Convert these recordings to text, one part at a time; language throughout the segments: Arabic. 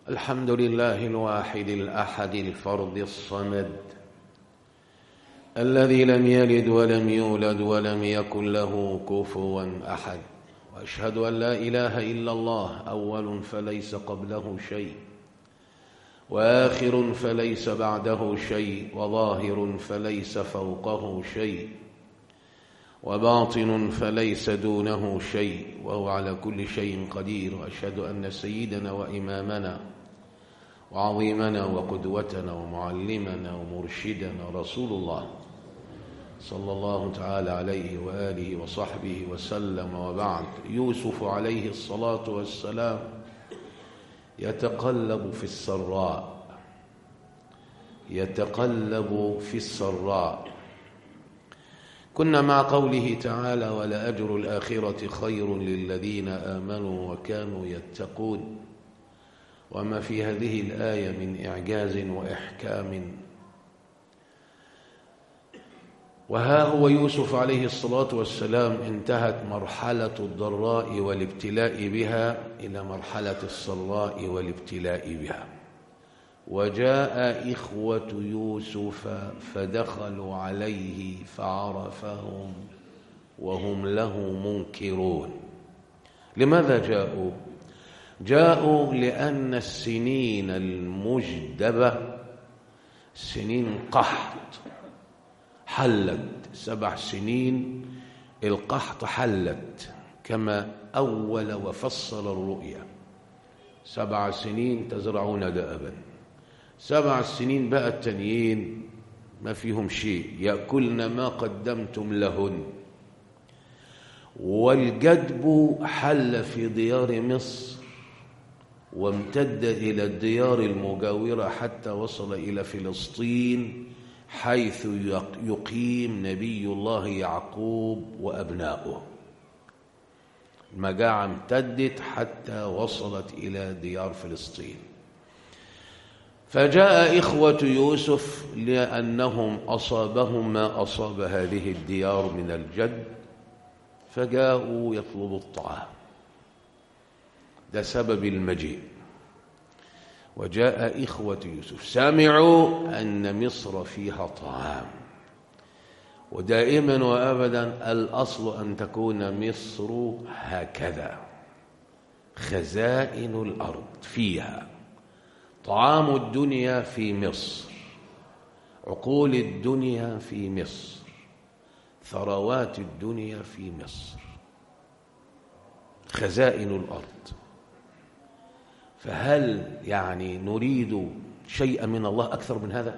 الحمد لله الواحد الأحد الفرد الصمد الذي لم يلد ولم يولد ولم يكن له كفوا أحد، وأشهد أن لا إله إلا الله، أول فليس قبله شيء، وآخر فليس بعده شيء، وظاهر فليس فوقه شيء، وباطن فليس دونه شيء، وهو على كل شيء قدير. وأشهد أن سيدنا وإمامنا وعظيمنا وقدوتنا ومعلمنا ومرشدنا رسول الله صلى الله تعالى عليه وآله وصحبه وسلم، وبعد. يوسف عليه الصلاة والسلام يتقلب في السراء، يتقلب في السراء. كنا مع قوله تعالى: ولأجر الآخرة خير للذين آمنوا وكانوا يتقون. وما في هذه الآية من إعجاز وإحكام. وها هو يوسف عليه الصلاة والسلام انتهت مرحلة الضراء والابتلاء بها إلى مرحلة السراء والابتلاء بها، وجاء إخوة يوسف فدخلوا عليه فعرفهم وهم له منكرون. لماذا جاءوا؟ جاءوا لأن السنين المجدبة سنين قحط حلت، 7 سنين القحط حلت كما أول وفصل الرؤيا. 7 سنين تزرعون دأبا، 7 سنين بقى التانيين ما فيهم شيء، يأكلن ما قدمتم لهن. والجدب حل في ديار مصر وامتد إلى الديار المجاورة حتى وصل إلى فلسطين، حيث يقيم نبي الله يعقوب وأبناؤه. المجاعة امتدت حتى وصلت إلى ديار فلسطين. فجاء إخوة يوسف لأنهم أصابهم ما أصاب هذه الديار من الجد، فجاءوا يطلبوا الطعام. ده سبب المجيء. وجاء إخوة يوسف سمعوا أن مصر فيها طعام. ودائما وأبدا الأصل أن تكون مصر هكذا، خزائن الأرض فيها، طعام الدنيا في مصر، عقول الدنيا في مصر، ثروات الدنيا في مصر، خزائن الأرض. فهل يعني نريد شيئا من الله أكثر من هذا؟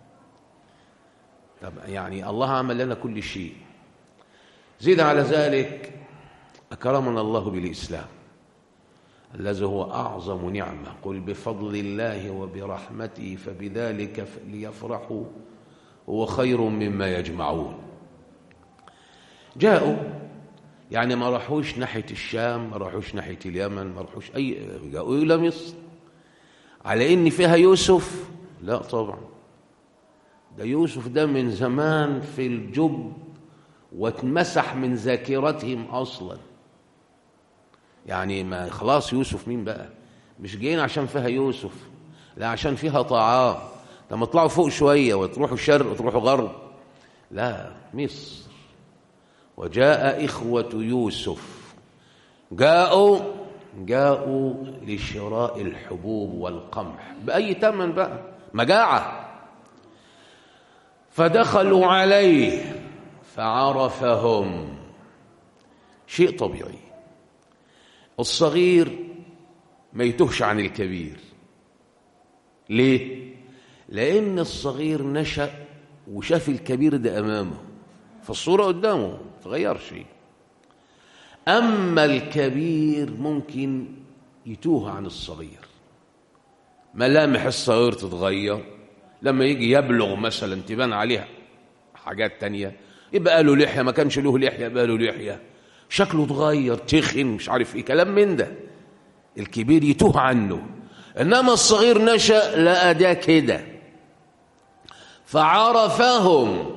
طب يعني الله عمل لنا كل شيء. زيد على ذلك أكرمنا الله بالإسلام الذي هو أعظم نعمة. قل بفضل الله وبرحمته فبذلك ليفرحوا هو خير مما يجمعون. جاءوا يعني ما راحوش ناحية الشام، ما راحوش ناحية اليمن، ما راحوش جاءوا إلى مصر. على إن فيها يوسف؟ لا طبعا، ده يوسف ده من زمان في الجب واتمسح من ذاكرتهم أصلا. يعني ما خلاص يوسف مين بقى؟ مش جايين عشان فيها يوسف، لا عشان فيها طعام. لما تطلعوا فوق شوية وتروحوا شرق وتروحوا غرب، لا مصر. وجاء إخوة يوسف، جاءوا لشراء الحبوب والقمح بأي ثمن بقى، مجاعة. فدخلوا عليه فعرفهم. شيء طبيعي، الصغير ما يتهش عن الكبير. ليه؟ لأن الصغير نشأ وشاف الكبير ده أمامه، فالصورة قدامه تغير شيء. أما الكبير ممكن يتوه عن الصغير، ملامح الصغير تتغير. لما يجي يبلغ مثلا تبان عليها حاجات تانية، يبقى له لحية، ما كانش له لحية يبقى له لحية، شكله اتغير، تخن، مش عارف ايه، كلام من ده. الكبير يتوه عنه، انما الصغير نشأ لقى ده كده فعرفهم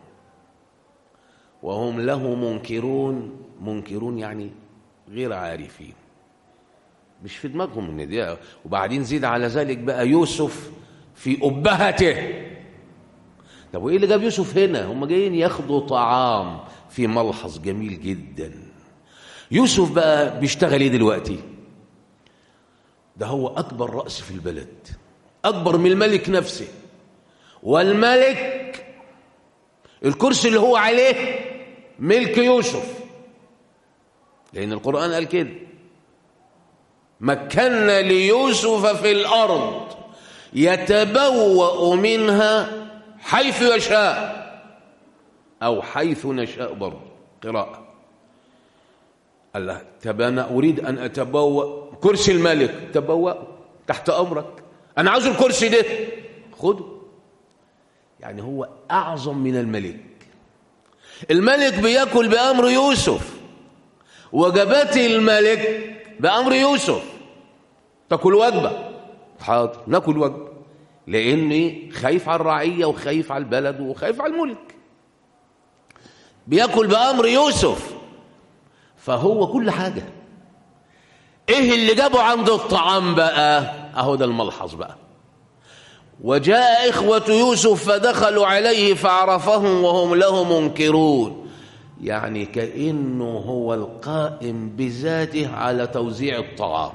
وهم له منكرون. منكرون يعني غير عارفين، مش في دماغهم ان دي. وبعدين زيد على ذلك بقى يوسف في أبهته. طب وايه اللي جاب يوسف هنا؟ هم جايين ياخدوا طعام في ملحظ جميل جدا. يوسف بقى بيشتغل ايه دلوقتي؟ ده هو اكبر رأس في البلد، اكبر من الملك نفسه. والملك الكرسي اللي هو عليه ملك يوسف، لأن القرآن قال كده: مكنا ليوسف في الأرض يتبوأ منها حيث يشاء، أو حيث نشاء برضه قراءة. الله، طب أنا أريد أن أتبوأ كرسي الملك، تبوأ تحت أمرك، أنا عاوز الكرسي ده خده. يعني هو أعظم من الملك. الملك بيأكل بأمر يوسف، وجبات الملك بأمر يوسف. تاكل وجبة، حاضر ناكل وجبة، لأني خايف على الرعية وخايف على البلد وخايف على الملك. بيأكل بأمر يوسف، فهو كل حاجة. إيه اللي جابه عند الطعام بقى؟ أهو ده الملحظ بقى. وجاء إخوة يوسف فدخلوا عليه فعرفهم وهم له منكرون. يعني كأنه هو القائم بذاته على توزيع الطعام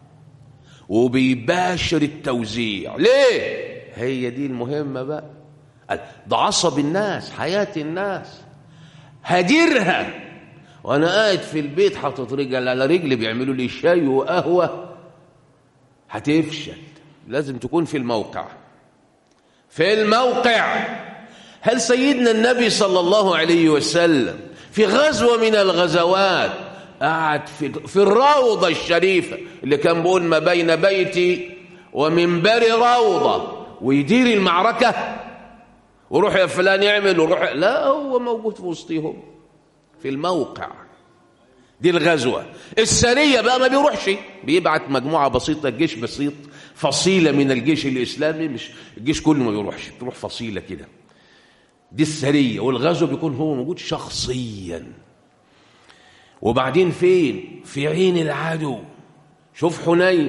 وبيباشر التوزيع. ليه؟ هي دي المهمة بقى. ده عصب الناس، حياة الناس، هديرها. وأنا قاعد في البيت حاطط رجل على رجل بيعملوا لي شاي وقهوة، هتفشل. لازم تكون في الموقع، في الموقع. هل سيدنا النبي صلى الله عليه وسلم في غزوة من الغزوات قعد في الروضة الشريفة اللي كان بيقول ما بين بيتي ومنبري روضة، ويدير المعركة وروح يا فلان يعمل وروح؟ لا، هو موجود في وسطهم في الموقع. دي الغزوة. السرية بقى ما بيروحش، بيبعت مجموعة بسيطة، جيش بسيط، فصيلة من الجيش الإسلامي، مش الجيش كله ما بيروحش، تروح فصيلة كده. دي السرية. والغزو بيكون هو موجود شخصيا. وبعدين فين؟ في عين العدو. شوف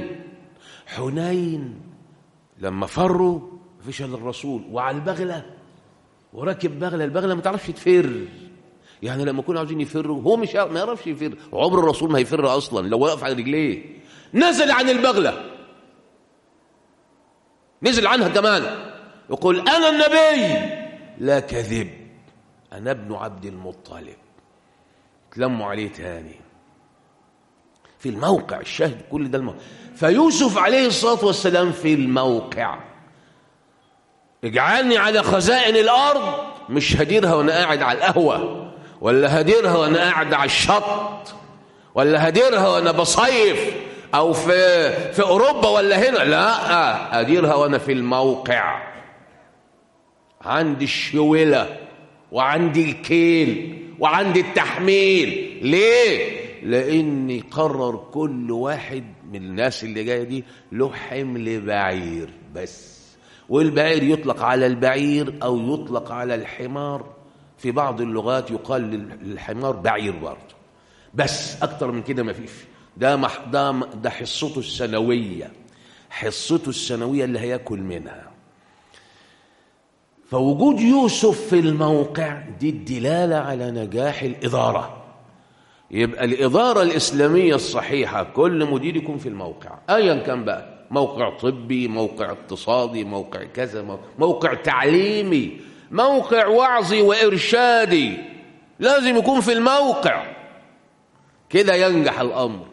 حنين لما فروا مفيش الا الرسول وعلى البغلة وراكب بغلة. البغلة ما تعرفش تفر، يعني لما يكونوا عاوزين يفروا هو مش ما يعرفش يفر. عمر الرسول ما هيفر اصلا لو وقف على رجليه. نزل عن البغلة، نزل عنها كمان، يقول انا النبي لا كذب، أنا ابن عبد المطلب. تلموا عليه تاني في الموقع. الشاهد كل ده الموقع. فيوسف عليه الصلاة والسلام في الموقع. اجعلني على خزائن الأرض، مش هديرها وأنا قاعد على القهوة، ولا هديرها وأنا قاعد على الشط، ولا هديرها وأنا بصيف أو في أوروبا ولا هنا. لا، أديرها وأنا في الموقع، عندي الشولة وعندي الكيل وعندي التحميل. ليه؟ لأني قرر كل واحد من الناس اللي جاية دي له حمل بعير بس. والبعير يطلق على البعير أو يطلق على الحمار. في بعض اللغات يقال للحمار بعير برضه، بس أكتر من كده ما فيش. ده حصته السنوية، حصته السنوية اللي هياكل منها. فوجود يوسف في الموقع دي الدلالة على نجاح الإدارة. يبقى الإدارة الإسلامية الصحيحة كل مدير يكون في الموقع، أيا كان بقى، موقع طبي، موقع اقتصادي، موقع كذا، موقع تعليمي، موقع وعظي وإرشادي، لازم يكون في الموقع. كده ينجح الأمر.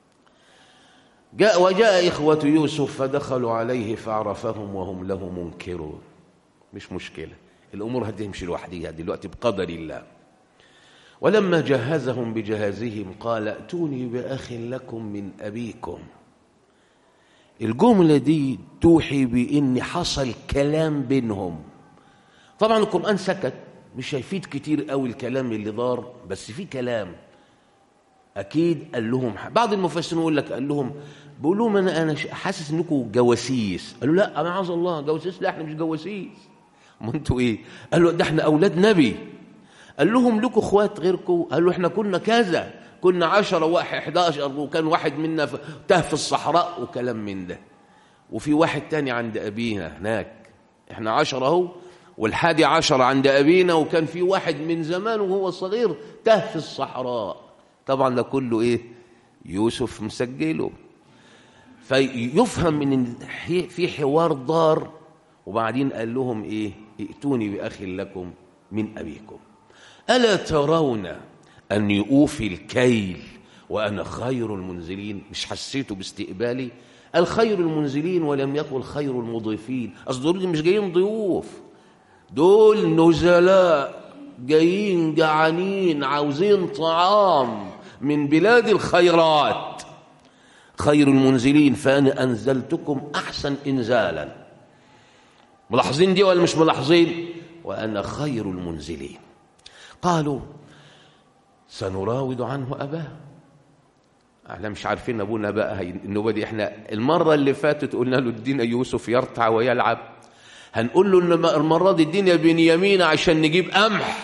وجاء إخوة يوسف فدخلوا عليه فعرفهم وهم له منكرون. مش مشكلة، الأمور هتمشي لوحديها دلوقتي بقدر الله. ولما جهزهم بجهازهم قال ائتوني بأخ لكم من أبيكم. الجملة دي توحي بإن حصل كلام بينهم. طبعا القرآن سكت، مش هيفيد كتير قوي الكلام اللي دار، بس في كلام أكيد قال لهم. بعض المفسرين يقول لك قال لهم، بيقول لهم أنا حاسس إنكم جواسيس. قالوا لا معاذ الله، جواسيس؟ لا احنا مش جواسيس. ما انتوا ايه؟ قالوا ده احنا اولاد نبي، قال لهم لكم اخوات غيركم؟ قالوا احنا كنا كذا، كنا 10 واحد 11 وكان واحد منا تاه في الصحراء وكلام من ده، وفي واحد تاني عند أبينا هناك، احنا 10 اهو، وال11 عند أبينا، وكان في واحد من زمان وهو صغير تاه في الصحراء. طبعا ده كله ايه؟ يوسف مسجله. فيفهم من في حوار دار، وبعدين قال لهم ايه؟ ائتوني بأخ لكم من أبيكم، ألا ترون أني أوفي الكيل وأنا خير المنزلين؟ مش حسيتوا باستقبالي؟ الخير المنزلين ولم يقل خير المضيفين. أصل دول مش جايين ضيوف، دول نزلاء جايين جعانين عاوزين طعام من بلاد الخيرات. خير المنزلين فأنا أنزلتكم أحسن إنزالا. ملاحظين دي ولا مش ملاحظين؟ وأنا خير المنزلين. قالوا سنراود عنه أباه. احنا مش عارفين أبونا بقى النوبة دي. احنا المرة اللي فاتت قلنا له ادينا يوسف يرتع ويلعب، هنقول له إن المرة دي ادينا بنيامين عشان نجيب قمح.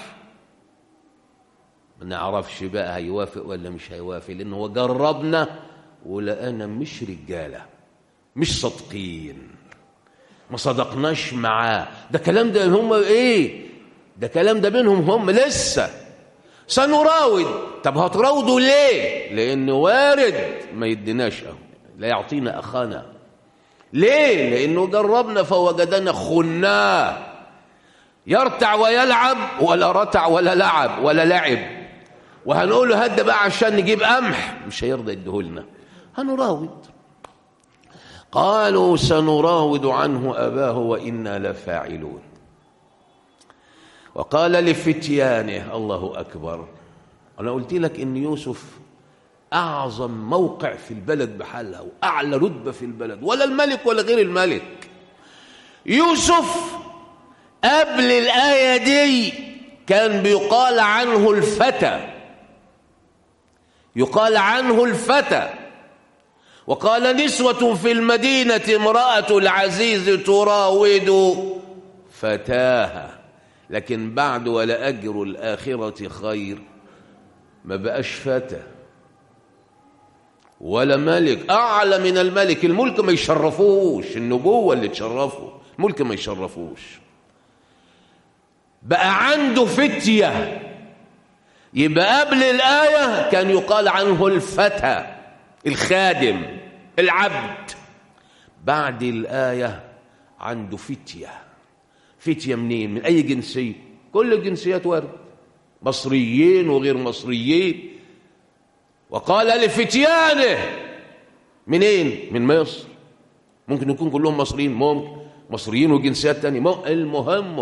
ما نعرفش بقى هيوافق ولا مش هيوافق، لأنه هو جربنا ولقانا مش رجالة، مش صادقين، ما صدقناش معاه. ده كلام ده هم ايه؟ ده كلام ده بينهم هم لسه. سنراود. طب هتراودوا ليه؟ لأنه وارد ما يديناش لا يعطينا أخانا. ليه؟ لأنه جربنا فوجدنا خناه، يرتع ويلعب ولا رتع ولا لعب ولا لعب. وهنقول له هد بقى عشان نجيب قمح، مش هيرضى يديهولنا. هنراود. قالوا سنراود عنه أباه وإنا لفاعلون. وقال لفتيانه، الله أكبر، أنا قلت لك إن يوسف أعظم موقع في البلد بحالها وأعلى رتبة في البلد، ولا الملك ولا غير الملك. يوسف قبل الآية دي كان بيقال عنه الفتى، يقال عنه الفتى. وقال نسوة في المدينة امرأة العزيز تراود فتاها. لكن بعد ولا أجر الآخرة خير ما بقاش فتى ولا ملك، أعلى من الملك. الملك ما يشرفوش، النبوة اللي تشرفه، الملك ما يشرفوش. بقى عنده فتية. يبقى قبل الآية كان يقال عنه الفتى، الخادم، العبد. بعد الآية عنده فتية. فتية منين؟ من أي جنسية؟ كل الجنسيات وارد، مصريين وغير مصريين. وقال لفتيانه منين؟ من مصر. ممكن يكون كلهم مصريين، ممكن مصريين وجنسيات تانية، المهم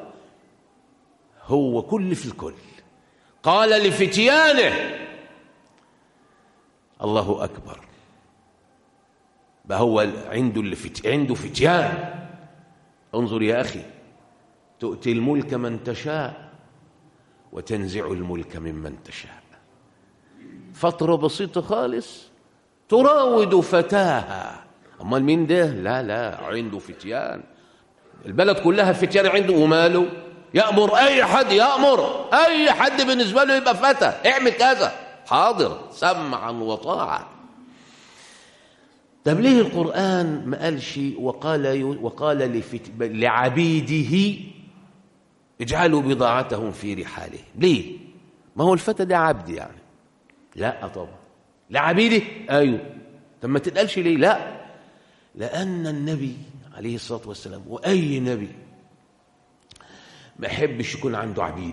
هو كل في الكل. قال لفتيانه، الله أكبر. بقى هو عنده فتيان. انظر يا أخي، تؤتي الملك من تشاء وتنزع الملك ممن تشاء. فترة بسيطة خالص تراود فتاها. أمال مين ده؟ لا عنده فتيان، البلد كلها فتيان عنده. وماله؟ يأمر أي حد، يأمر أي حد بالنسبة له يبقى فتى، اعمل كذا، حاضر، سمعا وطاعة. طب ليه القرآن ما قالش وقال لعبيده اجعلوا بضاعتهم في رحاله؟ ليه؟ ما هو الفتى ده عبد يعني. لا طبعا. لعبيده، ايوه. طب ما تتقالش ليه؟ لا، لأن النبي عليه الصلاة والسلام وأي نبي ما يحبش يكون عنده عبيد.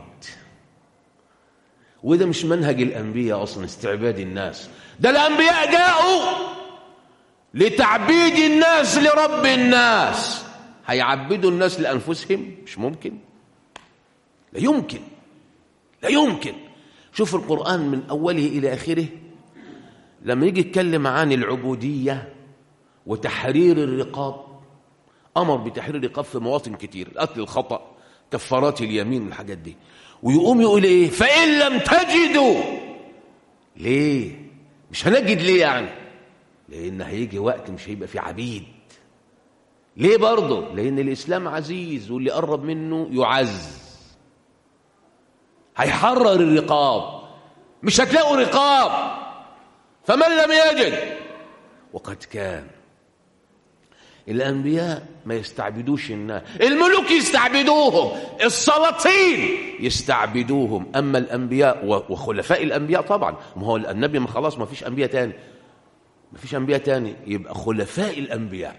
وده مش منهج الأنبياء أصلا، استعباد الناس. ده الأنبياء جاءوا لتعبيد الناس لرب الناس. هيعبدوا الناس لأنفسهم؟ مش ممكن، لا يمكن، لا يمكن. شوف القرآن من أوله إلى آخره لما يجي يتكلم عن العبودية وتحرير الرقاب، أمر بتحرير الرقاب في مواطن كتير، قتل الخطأ، كفارات اليمين والحاجات دي. ويقوم يقول إيه؟ فإن لم تجدوا. ليه؟ مش هنجد ليه يعني؟ لأن هيجي وقت مش هيبقى في عبيد. ليه برضه؟ لأن الإسلام عزيز واللي قرب منه يعز. هيحرر الرقاب، مش هتلاقوا رقاب. فمن لم يجد، وقد كان الأنبياء ما يستعبدوش الناس، الملوك يستعبدوهم، السلاطين يستعبدوهم. أما الأنبياء وخلفاء الأنبياء طبعا، ما هو النبي ما خلاص ما فيش أنبياء تاني، ما فيش أنبياء تاني، يبقى خلفاء الأنبياء،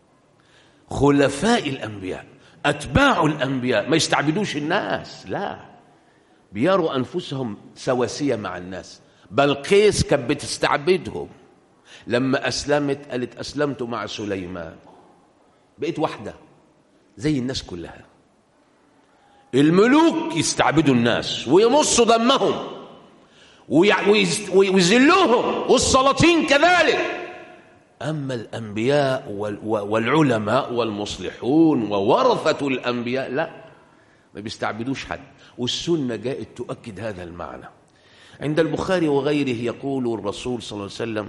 خلفاء الأنبياء أتباع الأنبياء ما يستعبدوش الناس، لا، بيروا أنفسهم سواسية مع الناس. بلقيس كانت بتستعبدهم، لما أسلمت قالت أسلمت مع سليمان، بقيت واحدة زي الناس كلها. الملوك يستعبدوا الناس ويمصوا دمهم ويذلوهم، والسلاطين كذلك. أما الأنبياء والعلماء والمصلحون وورثة الأنبياء لا، ما بيستعبدوش حد. والسنة جاءت تؤكد هذا المعنى. عند البخاري وغيره يقول الرسول صلى الله عليه وسلم: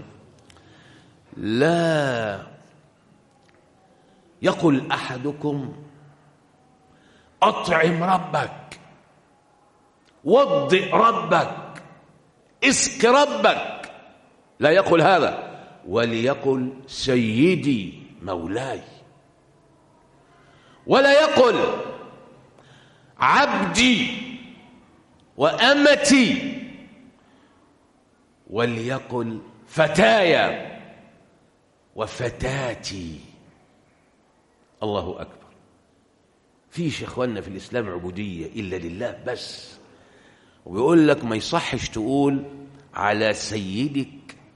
لا يقل أحدكم أطعم ربك، وضئ ربك، اسق ربك، لا يقل هذا، وليقل سيدي مولاي، ولا يقل عبدي وأمتي، وليقل فتايا وفتاتي. الله أكبر. فيش يا إخواننا في الإسلام عبودية إلا لله بس. وبيقول لك ما يصحش تقول على سيدك،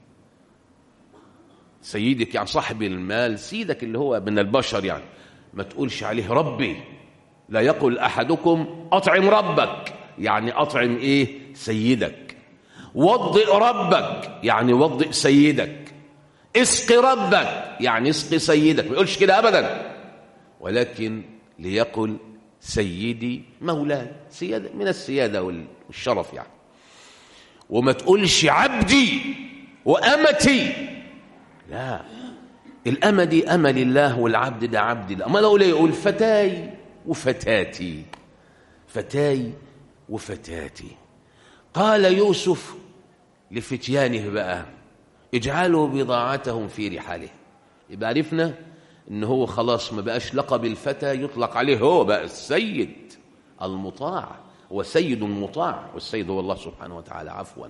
سيدك يعني صاحب المال، سيدك اللي هو من البشر، يعني ما تقولش عليه ربي. لا يقول أحدكم أطعم ربك، يعني أطعم إيه؟ سيدك. وضئ ربك، يعني وضئ سيدك. اسق ربك، يعني اسق سيدك. ما يقولش كده أبدا، ولكن ليقل سيدي مولاي، سيادة من السيادة والشرف يعني. وما تقولش عبدي وأمتي، لا، الأمة دي أمة لله والعبد ده عبد الله. أما لو يقول فتاي وفتاتي، فتاي وفتاتي. قال يوسف لفتيانه بقى: اجعلوا بضاعتهم في رحاله. يبقى عرفنا إن هو خلاص ما بقاش لقب الفتى يطلق عليه، هو بقى السيد المطاع، وسيد مطاع، والسيد هو الله سبحانه وتعالى، عفوا.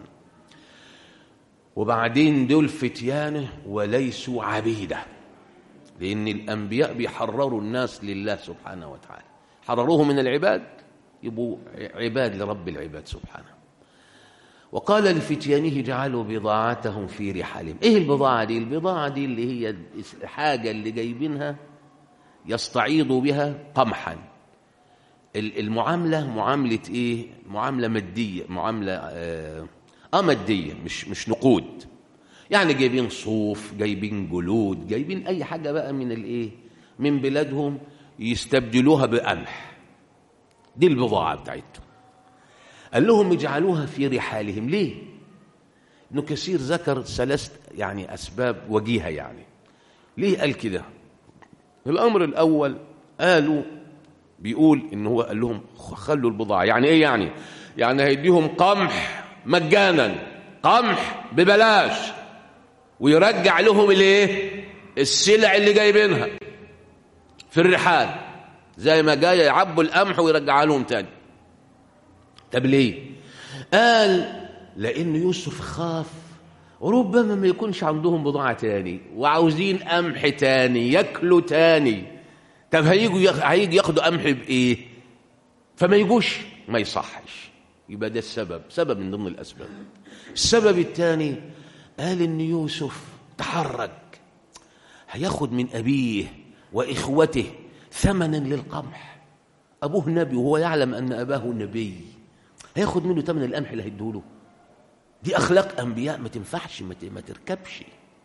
وبعدين دول فتيانه وليسوا عبيده، لأن الأنبياء بيحرروا الناس لله سبحانه وتعالى، حرروهم من العباد يبقوا عباد لرب العباد سبحانه. وقال لفتيانه: جعلوا بضاعتهم في رحالهم. ايه البضاعة دي؟ البضاعة دي اللي هي الحاجة اللي جايبينها يستعيضوا بها قمحا. المعاملة معاملة ايه؟ معاملة مادية، معاملة مادية، مش نقود. يعني جايبين صوف، جايبين جلود، جايبين اي حاجة بقى من الايه، من بلادهم، يستبدلوها بقمح. دي البضاعة بتاعتهم. قال لهم اجعلوها في رحالهم. ليه؟ ابن كثير ذكر ثلاث يعني أسباب وجيهة. يعني ليه قال كده؟ الأمر الأول قالوا، بيقول إن هو قال لهم خلوا البضاعة. يعني إيه يعني؟ يعني هيديهم قمح مجانا، قمح ببلاش، ويرجع لهم الايه؟ السلع اللي جايبينها في الرحال، زي ما جاي يعبوا القمح ويرجعها لهم تاني. طب ليه؟ قال لأن يوسف خاف ربما ما يكونش عندهم بضاعة تاني وعاوزين قمح تاني ياكلوا تاني. طب هيجي ياخدوا قمح بإيه؟ فما يجوش، ما يصحش. يبقى ده السبب، سبب من ضمن الأسباب. السبب الثاني قال إن يوسف تحرج، هياخد من أبيه وإخوته ثمنا للقمح. أبوه نبي وهو يعلم أن أباه نبي، هياخد منه ثمن القمح اللي هيدوله. دي أخلاق أنبياء ما تنفعش، ما تركبش.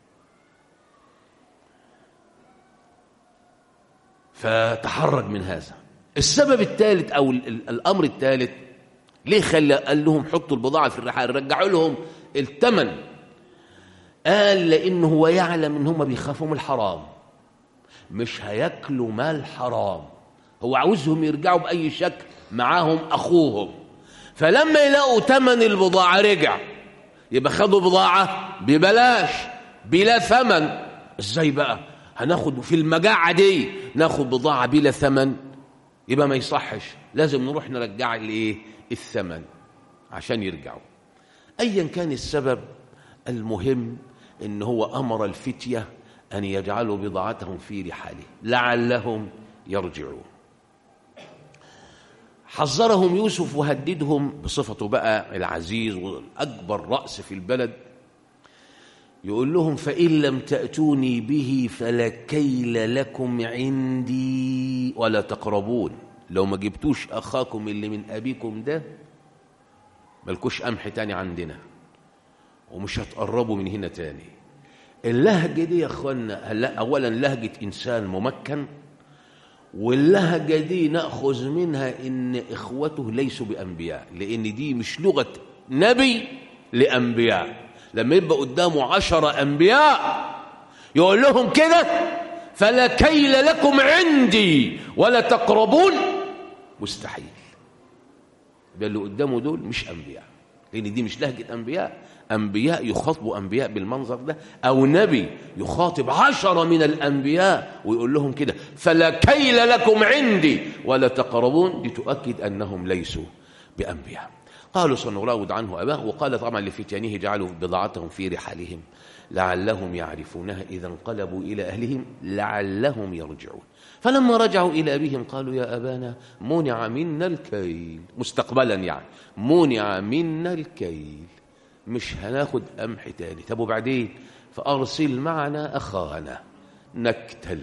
فتحرج من هذا. السبب الثالث أو الأمر الثالث ليه قال لهم حطوا البضاعة في الرحال، رجعوا لهم الثمن؟ قال لأنه هو يعلم إن هم بيخافوا من الحرام، مش هياكلوا مال حرام. هو عاوزهم يرجعوا بأي شكل معاهم أخوهم، فلما يلاقوا ثمن البضاعة رجع، يبقى خدوا بضاعة ببلاش بلا ثمن. ازاي بقى هناخد في المجاعة دي ناخد بضاعة بلا ثمن؟ يبقى ما يصحش، لازم نروح نرجع الايه الثمن عشان يرجعوا. ايا كان السبب، المهم ان هو امر الفتية ان يجعلوا بضاعتهم في رحاله لعلهم يرجعون. حذرهم يوسف وهددهم بصفته بقى العزيز واكبر رأس في البلد، يقول لهم فإن لم تأتوني به فلا كيل لكم عندي ولا تقربون. لو ما جبتوش أخاكم اللي من أبيكم ده ملكوش قمح تاني عندنا، ومش هتقربوا من هنا تاني. اللهجة دي يا أخوانا أولا لهجة إنسان ممكن، واللهجة دي نأخذ منها إن إخوته ليسوا بأنبياء، لأن دي مش لغة نبي لأنبياء. لما يبقى قدامه 10 أنبياء يقول لهم كده فلا كيل لكم عندي ولا تقربون، مستحيل. ده اللي قدامه دول مش أنبياء، لأن دي مش لهجة أنبياء. أنبياء يخاطبوا أنبياء بالمنظر ده، أو نبي يخاطب 10 من الأنبياء ويقول لهم كده فلا كيل لكم عندي ولا تقربون، دي تؤكد أنهم ليسوا بأنبياء. قالوا سنراود عنه أباه. وقال طبعا لفتيانه جعلوا بضاعتهم في رحالهم لعلهم يعرفونها إذا انقلبوا إلى أهلهم لعلهم يرجعون. فلما رجعوا إلى أبيهم قالوا يا أبانا منع منا الكيل، مستقبلا يعني منع منا الكيل، مش هناخد قمح تاني. طب وبعدين؟ فأرسل معنا أخانا نكتل.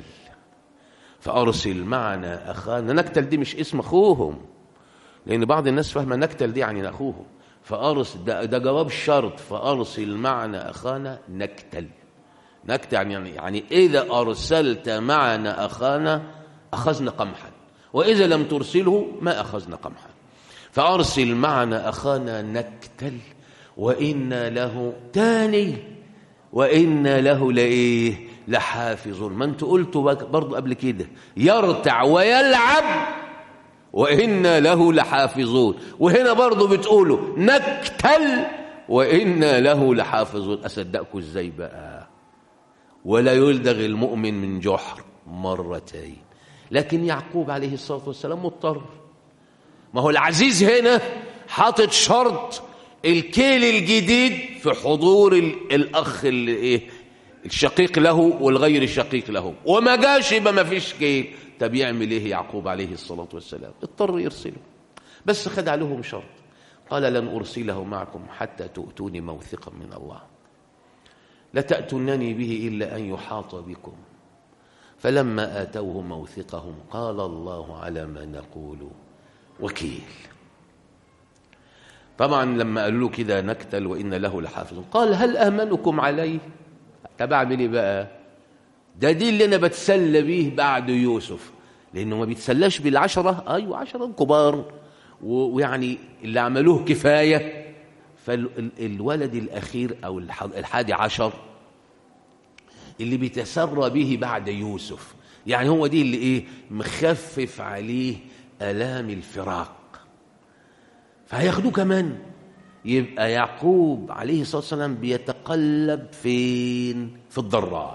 فأرسل معنا أخانا نكتل، دي مش اسم أخوهم، لأن بعض الناس فاهمة نكتل دي يعني أخوهم. فأرسل ده جواب الشرط، فأرسل معنا أخانا نكتل. نكتل يعني إذا أرسلت معنا أخانا أخذنا قمحا، وإذا لم ترسله ما أخذنا قمحا. فأرسل معنا أخانا نكتل وإنا له تاني وإنا له لإيه لحافظون. ما أنتوا قلتوا برضو قبل كده يرتع ويلعب وإنا له لحافظون، وهنا برضو بتقولوا نكتل وإنا له لحافظون. أصدقكم إزاي بقى؟ ولا يلدغ المؤمن من جحر مرتين. لكن يعقوب عليه الصلاة والسلام مضطر، ما هو العزيز هنا حاطط شرط الكيل الجديد في حضور الأخ الشقيق له والغير الشقيق له، وما جاش يبقى ما فيش كيل. طب يعمل ايه يعقوب عليه الصلاة والسلام؟ اضطر يرسله، بس خد عليهم شرط، قال لن أرسله معكم حتى تؤتوني موثقا من الله لتأتونني به إلا أن يحاط بكم. فلما آتوه موثقهم قال الله على ما نقول وكيل. طبعا لما قالوا له كده نكتل وإن له لحافظ قال هل أمنكم عليه؟ طب أعمل إيه بقى؟ ده دي اللي أنا بتسلى بيه بعد يوسف، لأنه ما بيتسلاش بالعشرة، أيوة 10 كبار ويعني اللي عملوه كفاية. فالولد الأخير أو 11 اللي بيتسرى به بعد يوسف، يعني هو دي اللي إيه مخفف عليه آلام الفراق، فهياخدوه كمان. يبقى يعقوب عليه الصلاة والسلام بيتقلب فين؟ في الضراء،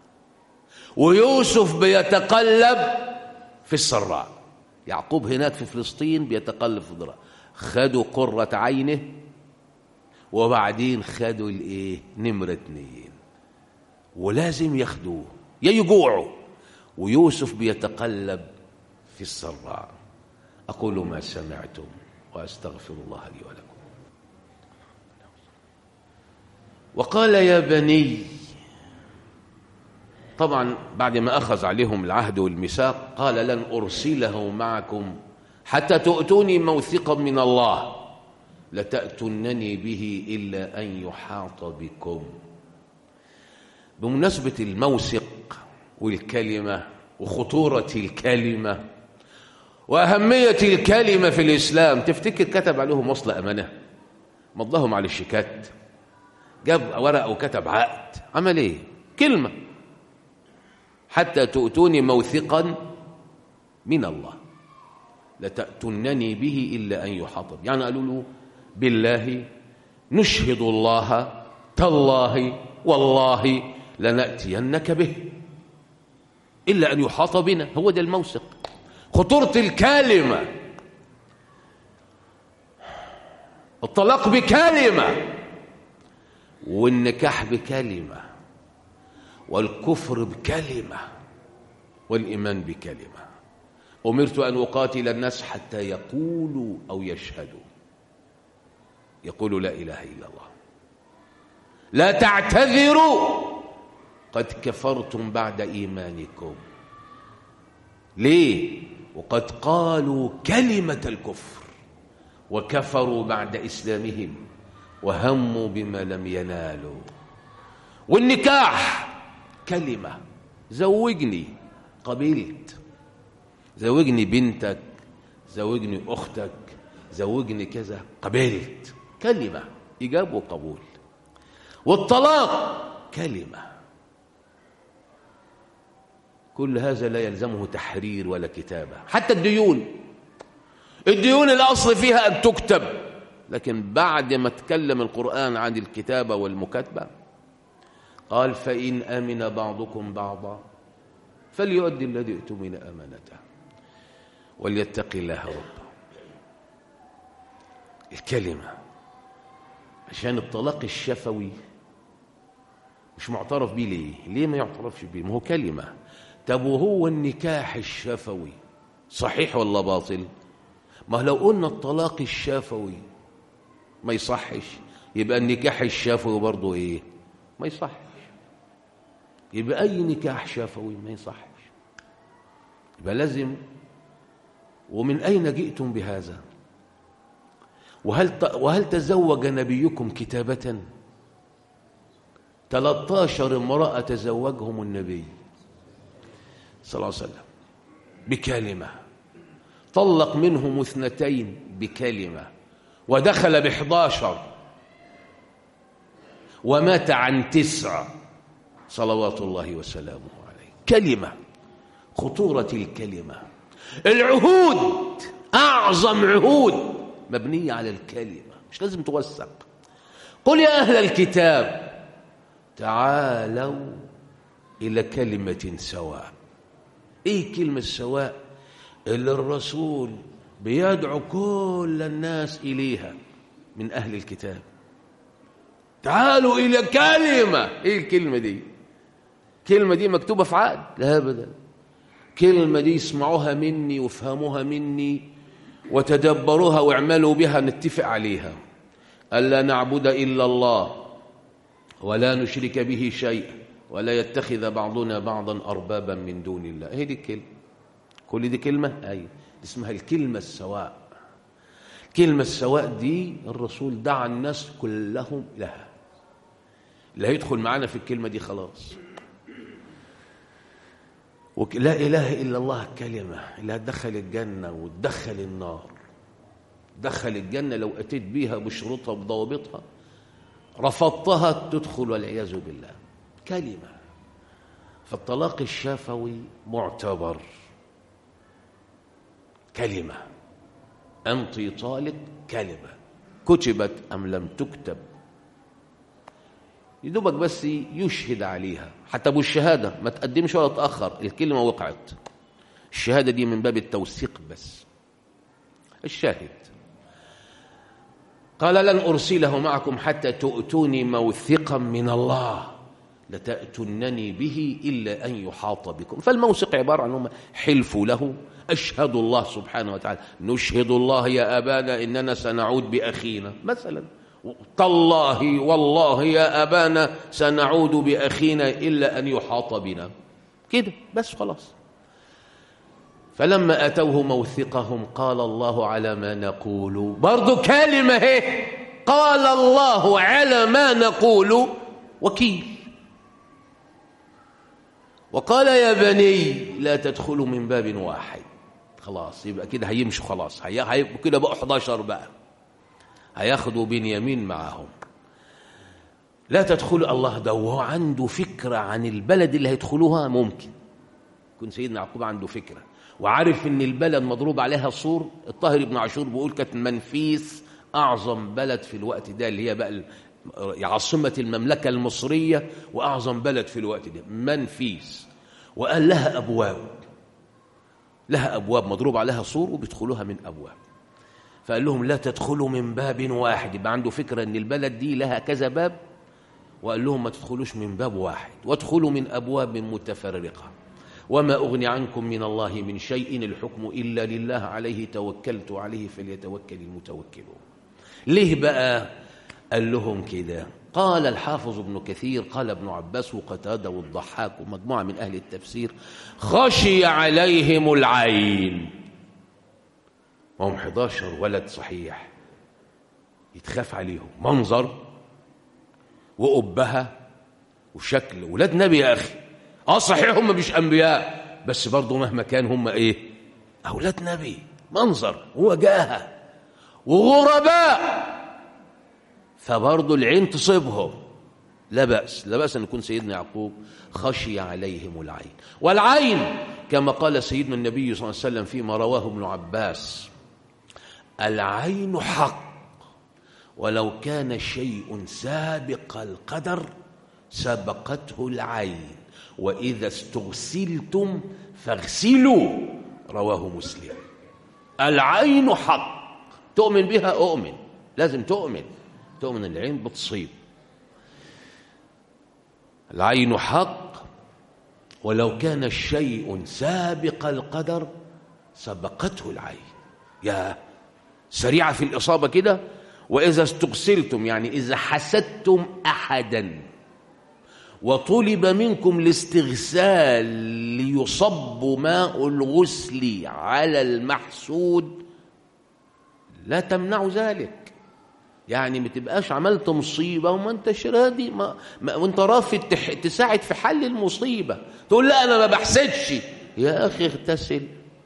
ويوسف بيتقلب في السراء. يعقوب هناك في فلسطين بيتقلب في الضراء، خدوا قرة عينه وبعدين خدوا الايه نمرة 2، ولازم ياخدوه يا يجوعوا. ويوسف بيتقلب في السراء. أقول ما سمعتم وأستغفر الله لي ولكم. وقال يا بني، طبعا بعد ما أخذ عليهم العهد والميثاق قال لن أرسله معكم حتى تؤتوني موثقا من الله لتأتونني به إلا أن يحاط بكم. بمناسبة الموثق والكلمة وخطورة الكلمة وأهمية الكلمة في الإسلام، تفتكر كتب عليهم وصل أمانة؟ مضاهم على الشيكات، جاب ورقة وكتب عقد، عمل إيه؟ كلمة حتى تؤتوني موثقا من الله لتأتنني به إلا أن يحاط بي. يعني قالوا له بالله نشهد الله تالله والله لنأتينك به إلا أن يحاط بنا. هو ده الموثق، خطورة الكلمة. الطلاق بكلمة، والنكاح بكلمة، والكفر بكلمة، والإيمان بكلمة. أمرت أن أقاتل الناس حتى يقولوا أو يقولوا لا إله إلا الله. لا تعتذروا قد كفرتم بعد إيمانكم. ليه؟ وقد قالوا كلمة الكفر وكفروا بعد إسلامهم وهموا بما لم ينالوا. والنكاح كلمة، زوجني قبلت، زوجني بنتك، زوجني أختك، زوجني كذا، قبلت، كلمة، إجاب وقبول. والطلاق كلمة. كل هذا لا يلزمه تحرير ولا كتابة. حتى الديون الأصل فيها أن تكتب، لكن بعد ما تكلم القرآن عن الكتابة والمكاتبة قال فإن أمن بعضكم بعضا فليؤدي الذي اؤتمن أمانته وليتق الله ربه. الكلمة. عشان الطلاق الشفوي مش معترف بيه. ليه ما يعترفش بيه؟ ما هو كلمة. طب وهو النكاح الشفوي صحيح ولا باطل؟ ما لو قلنا الطلاق الشفوي ما يصحش، يبقى النكاح الشفوي برضه ايه؟ ما يصحش. يبقى اي نكاح شفوي ما يصحش. يبقى لازم. ومن اين جئتم بهذا؟ وهل تزوج نبيكم كتابة؟ 13 امرأة تزوجهم النبي صلى الله عليه وسلم بكلمة، طلق منهم 2 بكلمة، ودخل ب11 ومات عن 9 صلوات الله وسلامه عليه. كلمة. خطورة الكلمة. العهود، أعظم عهود مبنية على الكلمة، مش لازم توثق. قل يا أهل الكتاب تعالوا إلى كلمة سواء. إيه كلمة سواء؟ اللي الرسول بيدعو كل الناس إليها من أهل الكتاب. تعالوا إلى كلمة. إيه الكلمة دي؟ كلمة دي مكتوبة في عقد؟ لا أبدا. كلمة دي اسمعوها مني وافهموها مني وتدبروها واعملوا بها، نتفق عليها. ألا نعبد إلا الله ولا نشرك به شيئا ولا يتخذ بعضنا بعضا أربابا من دون الله. هي دي الكلمة. كل دي كلمة؟ أي اسمها الكلمة السواء. كلمة السواء دي الرسول دعا الناس كلهم لها. اللي هيدخل معانا في الكلمة دي خلاص. لا إله إلا الله كلمة اللي هتدخل الجنة وتدخل النار. دخل الجنة لو أتيت بيها بشروطها وضوابطها، رفضتها تدخل والعياذ بالله. كلمة. فالطلاق الشفوي معتبر كلمة. أنت طالق كلمة، كتبت أم لم تكتب، يدوبك بس يشهد عليها. حتى أبو الشهادة ما تقدمش ولا تأخر، الكلمة وقعت. الشهادة دي من باب التوثيق بس. الشاهد قال لن أرسله معكم حتى تؤتوني موثقا من الله لتأتنني به إلا أن يحاط بكم. فالموثق عبارة عن هم حلفوا له. أشهد الله سبحانه وتعالى، نشهد الله يا أبانا إننا سنعود بأخينا مثلا، تالله والله يا أبانا سنعود بأخينا إلا أن يحاط بنا، كده بس خلاص. فلما أتوه موثقهم قال الله على ما نقول، برضو كلمة هي، قال الله على ما نقول وكيل. وقال يا بني لا تدخلوا من باب واحد. خلاص يبقى كده هيمشوا، خلاص هيبقوا كده بقى 11 بقى، هياخدوا بنيامين معهم. لا تدخلوا. الله ده وهو عنده فكرة عن البلد اللي هيدخلوها، ممكن يكون سيدنا يعقوب عنده فكرة، وعارف ان البلد مضروب عليها سور. الطاهر بن عاشور بيقول كانت منفيس اعظم بلد في الوقت ده، اللي هي بقى عاصمة المملكة المصرية واعظم بلد في الوقت ده منفيس. وقال لها ابواب مضروب عليها سور وبيدخلوها من ابواب. فقال لهم لا تدخلوا من باب واحد، يبقى عنده فكرة ان البلد دي لها كذا باب. وقال لهم ما تدخلوش من باب واحد، وادخلوا من ابواب متفرقة. وما أغني عنكم من الله من شيء، الحكم إلا لله عليه توكلت عليه فليتوكل المتوكلون. ليه بقى قال لهم كده؟ قال الحافظ ابن كثير قال ابن عباس وقتادة والضحاك ومجموعة من أهل التفسير خشي عليهم العين. وهم 11 ولد صحيح، يتخاف عليهم منظر وأبها وشكل ولاد نبي يا أخي. صحيح هم مش أنبياء، بس برضو مهما كان هم إيه؟ أولاد نبي، منظر ووجاهة وغرباء، فبرضو العين تصيبهم. لا بأس أن يكون سيدنا يعقوب خشي عليهم العين. والعين كما قال سيدنا النبي صلى الله عليه وسلم فيما رواه ابن عباس: العين حق ولو كان شيء سابق القدر سبقته العين، وإذا استغسلتم فاغسلوا، رواه مسلم. العين حق، تؤمن بها أؤمن، لازم تؤمن العين بتصيب. العين حق ولو كان الشيء سابق القدر سبقته العين. يا سريعة في الإصابة كده. وإذا استغسلتم يعني إذا حسدتم أحدا وطلب منكم الاستغسال ليصب ماء الغسل على المحسود لا تمنعوا ذلك. يعني ما تبقاش عملت مصيبة وما انتش راضي وانت رافض تساعد في حل المصيبة، تقول لا أنا ما بحسدش. يا أخي اغتسل،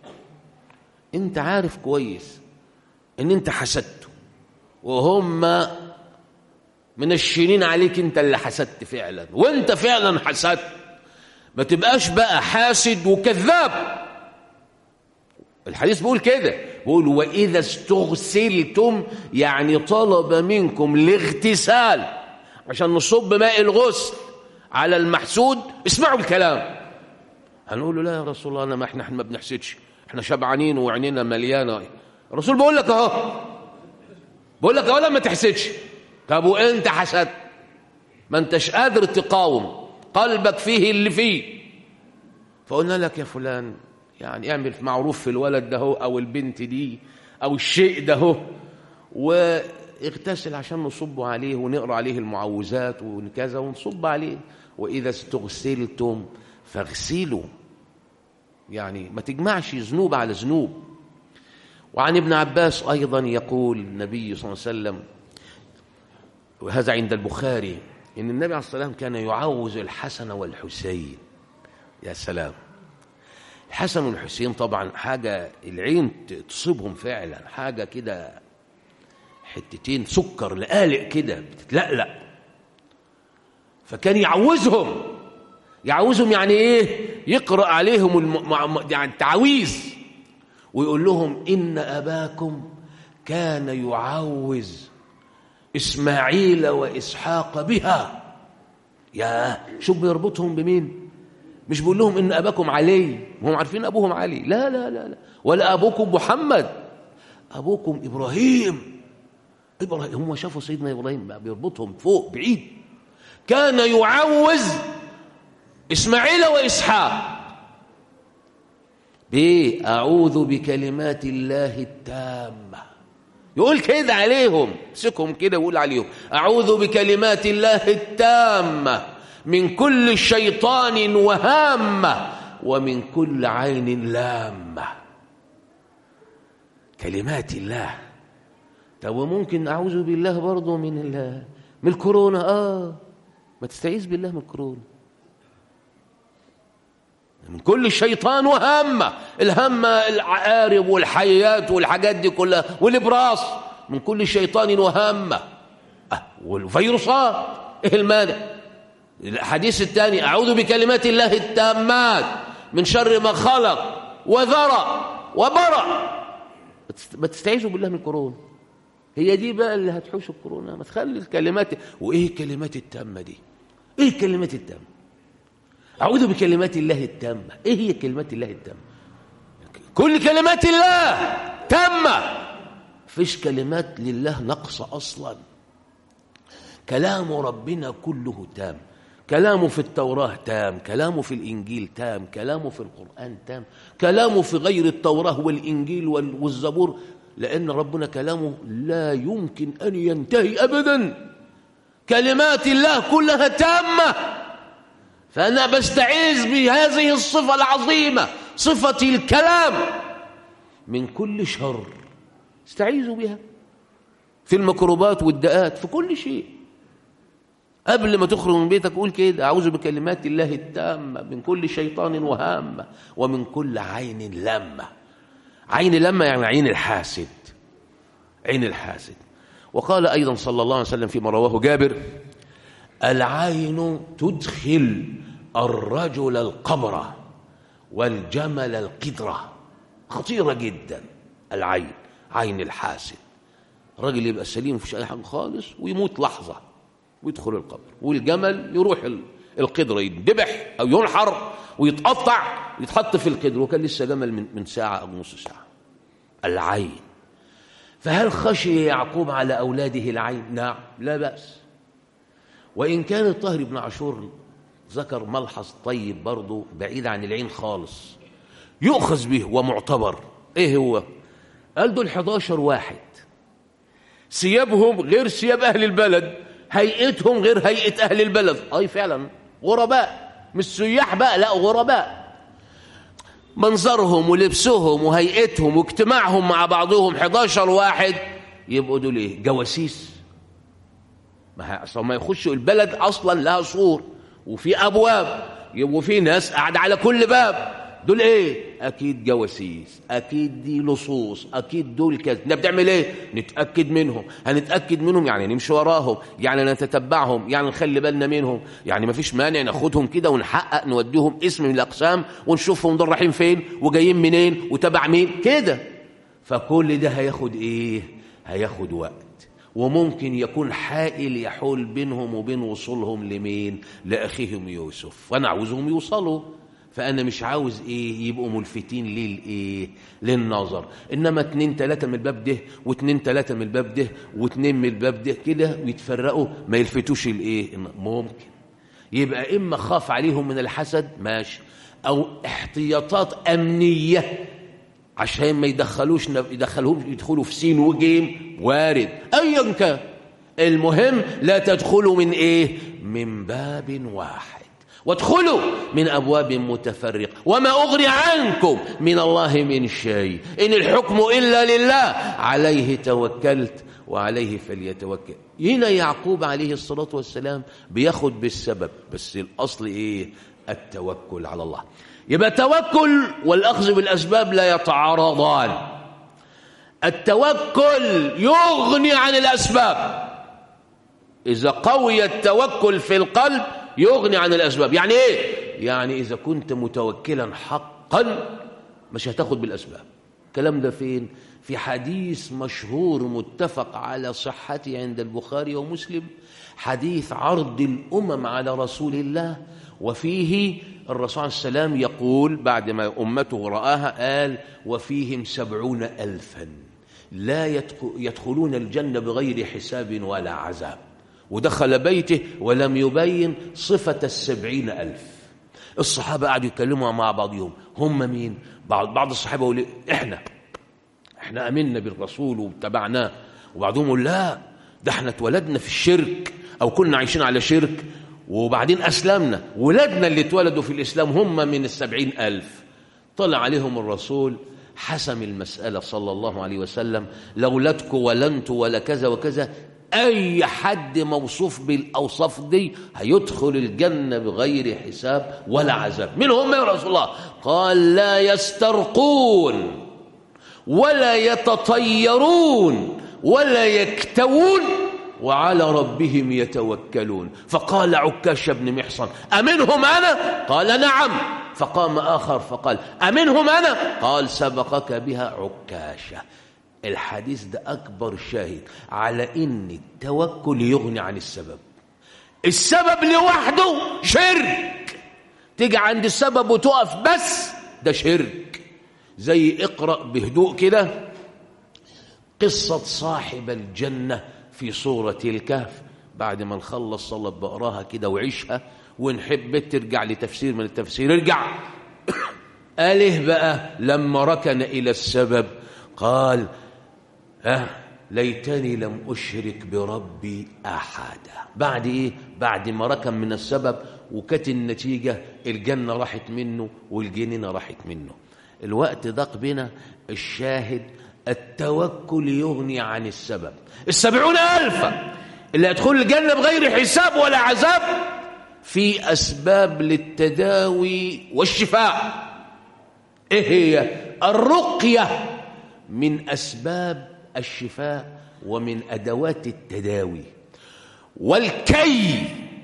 انت عارف كويس ان انت حسدته وهم منشنين عليك انت اللي حسدت فعلا، وانت فعلا حسدت. ما تبقاش بقى حاسد وكذاب. الحديث بيقول كده، بيقول وإذا استغسلتم يعني طلب منكم الاغتسال عشان نصب ماء الغسل على المحسود. اسمعوا الكلام. هنقول له لا يا رسول الله ما احنا ما بنحسدش، احنا شبعانين وعينينا مليانه. الرسول بيقول لك اهو، بيقول لك اهو ما تحسدش. طب وانت حسدت ما انتش قادر تقاوم، قلبك فيه اللي فيه. فقلنا لك يا فلان يعني اعمل معروف في الولد ده هو او البنت دي او الشيء ده هو، واغتسل عشان نصب عليه ونقرأ عليه المعوذات وكذا ونصب عليه. وإذا استغسلتم فاغسلوا، يعني ما تجمعش ذنوب على ذنوب. وعن ابن عباس أيضا يقول النبي صلى الله عليه وسلم، وهذا عند البخاري، إن النبي عليه الصلاة والسلام كان يعوذ الحسن والحسين. يا سلام، الحسن والحسين طبعا حاجة العين تصيبهم فعلا، حاجة كده حتتين سكر لقالق كده بتتلقلق. فكان يعوذهم يعني ايه؟ يقرأ عليهم يعني التعويذ ويقول لهم إن أباكم كان يعوذ إسماعيل وإسحاق بها. يا شو بيربطهم بمين؟ مش بيقول لهم إن أباكم علي، هم عارفين أبوهم علي، لا لا لا لا، ولا أبوكم محمد، أبوكم إبراهيم. هم شافوا سيدنا إبراهيم بيربطهم فوق بعيد. كان يعوذ إسماعيل وإسحاق بيه أعوذ بكلمات الله التامة. يقول كده عليهم، امسكهم كده ويقول عليهم أعوذ بكلمات الله التامة من كل شيطان وهامة ومن كل عين لامة. كلمات الله. طب وممكن أعوذ بالله برضو من الكورونا. ما تستعيذ بالله من الكورونا، من كل شيطان وهامة. الهمة العقارب والحيات والحاجات دي كلها، والإبراص، من كل شيطان وهامة. والفيروسات، إيه المانع؟ الحديث الثاني أعوذ بكلمات الله التامات من شر ما خلق وذرى وبرأ. ما تستعيذوا بالله من الكورونا. هي دي بقى اللي هتحوش الكورونا. ما تخلي الكلمات. وايه الكلمات التامه دي؟ ايه الكلمات التامه؟ اعوذ بكلمات الله التامه. ايه هي كلمات الله التامه؟ كل كلمات الله تامه، فيش كلمات لله نقص اصلا. كلام ربنا كله تام، كلامه في التوراة تام، كلامه في الإنجيل تام، كلامه في القرآن تام، كلامه في غير التوراة والإنجيل والزبور، لأن ربنا كلامه لا يمكن أن ينتهي أبدا. كلمات الله كلها تامة. فأنا بستعيذ بهذه الصفة العظيمة، صفة الكلام، من كل شر. استعيذوا بها في الميكروبات والداءات، في كل شيء. قبل ما تخرج من بيتك قول كده: أعوذ بكلمات الله التامة من كل شيطان وهامة ومن كل عين لامة. عين لامة يعني عين الحاسد، عين الحاسد. وقال أيضا صلى الله عليه وسلم فيما رواه جابر: العين تدخل الرجل القبر والجمل القدرة. خطيرة جدا العين، عين الحاسد. الراجل يبقى سليم مفيش أي حاجة خالص ويموت لحظة ويدخل القبر، والجمل يروح القدرة يدبح أو ينحر ويتقطع ويتحط في القدر، وكان لسه جمل من ساعة أو نص ساعة. العين. فهل خشي يعقوب على أولاده العين؟ نعم، لا بأس. وإن كان الطاهر بن عاشور ذكر ملحظ طيب برضه بعيد عن العين خالص يؤخذ به ومعتبر. إيه هو؟ قال دول 11 واحد، ثيابهم غير ثياب أهل البلد، هيئتهم غير هيئة أهل البلد. أي فعلا غرباء، مش سياح بقى، لا غرباء. منظرهم ولبسهم وهيئتهم واجتماعهم مع بعضهم 11 واحد، يبقوا دول ايه؟ جواسيس. ما يخشوا البلد اصلا لها سور وفي ابواب، يبقوا في ناس قاعده على كل باب. دول ايه؟ اكيد جواسيس، اكيد دي لصوص، اكيد دول كذا. بنعمل ايه؟ نتاكد منهم. هنتاكد منهم يعني نمشي وراهم، يعني نتتبعهم، يعني نخلي بالنا منهم. يعني ما فيش مانع ناخدهم كده ونحقق، نوديهم اسم من الاقسام ونشوفهم دول رايحين فين وجايين منين وتبع مين كده. فكل ده هياخد ايه؟ هياخد وقت، وممكن يكون حائل يحول بينهم وبين وصولهم لمين؟ لاخيهم يوسف. وانا عاوزهم يوصلوا، فأنا مش عاوز إيه؟ يبقوا ملفتين للإيه؟ للنظر. إنما 2 3 من الباب ده و2 3 من الباب ده و2 من الباب ده كده ويتفرقوا، ما يلفتوش الإيه؟ ممكن يبقى إما خاف عليهم من الحسد، ماشي، أو احتياطات أمنية عشان ما يدخلوا في سين وجيم، وارد، أيا كان. المهم لا تدخلوا من إيه؟ من باب واحد، وادخلوا من أبواب متفرقة، وما أغني عنكم من الله من شيء، إن الحكم إلا لله، عليه توكلت وعليه فليتوكل. هنا يعقوب عليه الصلاة والسلام بياخد بالسبب، بس الأصل إيه؟ التوكل على الله. يبقى التوكل والأخذ بالأسباب لا يتعارضان. التوكل يغني عن الأسباب. إذا قوي التوكل في القلب يغني عن الأسباب. يعني إيه؟ يعني إذا كنت متوكلا حقا مش هتاخد بالأسباب. الكلام ده فين؟ في حديث مشهور متفق على صحته عند البخاري ومسلم، حديث عرض الأمم على رسول الله، وفيه الرسول عليه السلام يقول بعد ما أمته رآها، قال: وفيهم 70,000 لا يدخلون الجنة بغير حساب ولا عذاب. ودخل بيته ولم يبين صفة 70,000. الصحابة قعدوا يتكلموا مع بعضهم، هم مين؟ بعض الصحابة يقول: احنا أمنا بالرسول واتبعناه. وبعضهم يقول: لا، ده احنا اتولدنا في الشرك أو كنا عايشين على شرك وبعدين أسلمنا، ولادنا اللي اتولدوا في الإسلام هم من 70,000. طلع عليهم الرسول حسم المسألة صلى الله عليه وسلم: لولدكم ولا انتوا ولا كذا وكذا، أي حد موصوف بالأوصاف دي هيدخل الجنة بغير حساب ولا عذاب. من هم يا رسول الله؟ قال: لا يسترقون ولا يتطيرون ولا يكتوون وعلى ربهم يتوكلون. فقال عكاشة بن محصن: أمنهم أنا؟ قال: نعم. فقام آخر فقال: أمنهم أنا؟ قال: سبقك بها عكاشة. الحديث ده أكبر شاهد على إن التوكل يغني عن السبب. السبب لوحده شرك، تيجي عند السبب وتقف بس، ده شرك. زي اقرأ بهدوء كده قصة صاحب الجنة في سورة الكهف. بعد ما نخلص صلاة بقراها كده وعيشها، ونحب ترجع لتفسير من التفسير ارجع. قاله بقى لما ركن إلى السبب قال: ليتني لم أشرك بربي أحدا. بعد إيه؟ بعد ما ركن من السبب وكانت النتيجة الجنة راحت منه والجنينة راحت منه. الوقت ضاق بنا. الشاهد التوكل يغني عن السبب. 70,000 اللي يدخل الجنة بغير حساب ولا عذاب في أسباب للتداوي والشفاء. إيه هي؟ الرقية من أسباب الشفاء ومن أدوات التداوي، والكي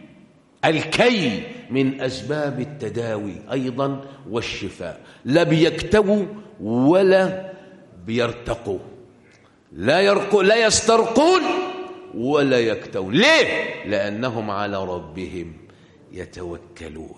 من أسباب التداوي أيضا والشفاء. لا بيكتووا ولا بيرتقوا، لا يسترقون ولا يكتوون. ليه؟ لأنهم على ربهم يتوكلون.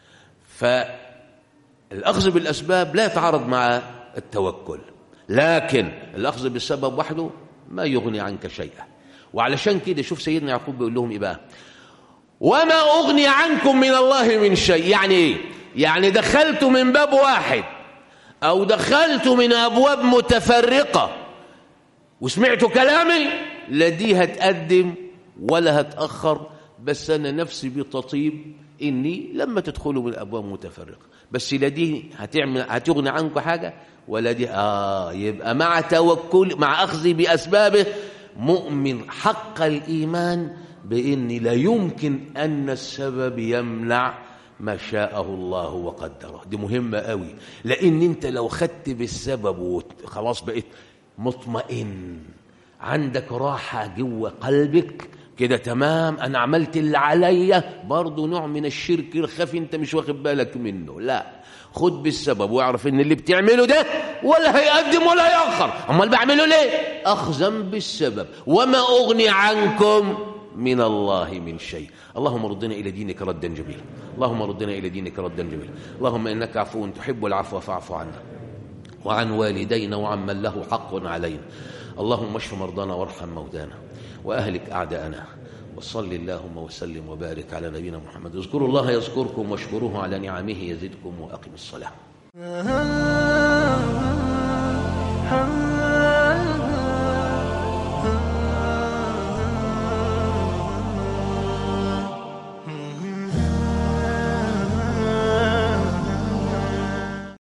فالأخذ بالأسباب لا يتعارض مع التوكل، لكن الأخذ بالسبب وحده ما يغني عنك شيئا. وعلشان كده شوف سيدنا يعقوب بيقول لهم إيه بقى: وما أغني عنكم من الله من شيء. يعني إيه؟ يعني دخلت من باب واحد أو دخلت من أبواب متفرقة وسمعت كلامي، لا دي هتقدم ولا هتأخر، بس أنا نفسي بتطيب إني لما تدخلوا من أبواب متفرقة، بس لا دي هتغني عنكم حاجة ولا دي. يبقى مع توكل، مع أخذي بأسبابه، مؤمن حق الإيمان بإن لا يمكن أن السبب يمنع ما شاءه الله وقدره. دي مهمة قوي، لأن أنت لو خدت بالسبب وخلاص بقيت مطمئن، عندك راحة جوه قلبك كده، تمام، أنا عملت اللي عليا. برضو نوع من الشرك الخفي أنت مش واخد بالك منه. لا، خد بالسبب واعرف ان اللي بتعمله ده ولا هيقدم ولا هيأخر. امال بعمله ليه؟ اخذا بالسبب. وما اغني عنكم من الله من شيء. اللهم ردنا الى دينك ردا جميلا، اللهم ردنا الى دينك ردا جميلا. اللهم انك عفو تحب العفو فاعف عنا وعن والدينا وعن من له حق علينا. اللهم اشف مرضانا وارحم موتانا واهلك اعداءنا. وصل اللهم وسلم وبارك على نبينا محمد. اذكروا الله يذكركم واشكروه على نعمه يزدكم وأقم الصلاة.